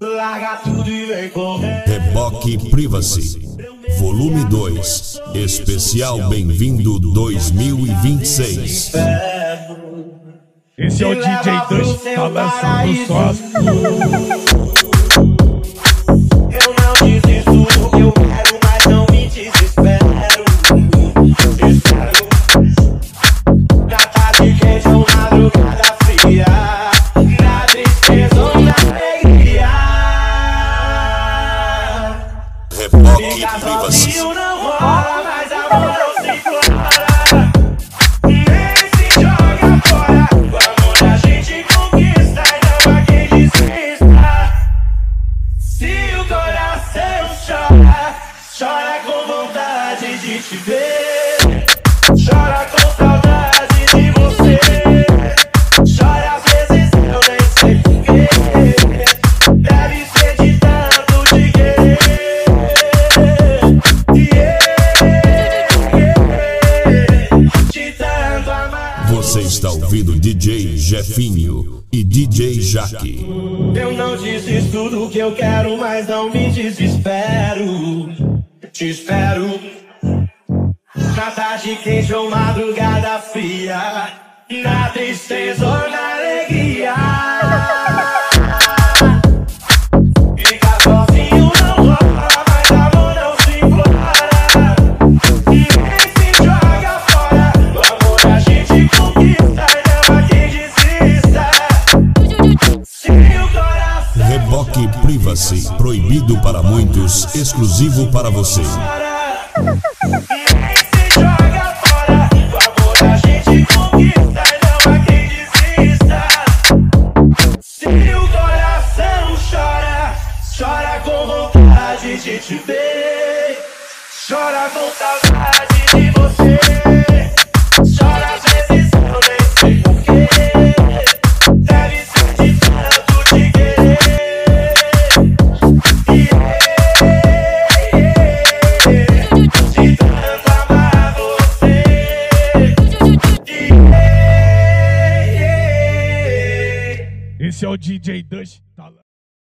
Larga tudo e vem correr. Reboque Privacy, volume 2, especial Bem-vindo 2026. Esse é o DJ Dust, tá lançando o sócio. Eu não desisto do que eu quero, mas não me desespero. Espero pratar de queijo, madrugada fria, na tristeza ou na alegria. Reboque Ficar Privacy. sozinho não rola, mas amor não se implora. Nem se joga fora. O amor a gente conquista e não há quem desista. Se o coração chora, chora com vontade de te ver, chora com saudade de você, chora às vezes eu nem sei porquê, deve ser de tanto te querer. De tanto amar. Você está ouvindo DJ Jefinho e DJ Jaque. Eu não desisto do que eu quero, mas não me desespero. Te espero na tarde quente ou madrugada fria, na tristeza ou na alegria. Ficar sozinho não rola, mas amor não se implora. Nem se joga fora. O amor a gente conquista e não há quem desista. Se o coração Reboque Privacy, proibido para muitos, exclusivo para você. nem se joga fora. O amor a gente conquista e não há quem desista. Se o coração chora, chora com vontade de te ver, chora com saudade de você, chora às vezes eu nem sei porquê, deve ser de tanto te querer. De tanto amar você. Esse é o DJ Dust, tá lançando.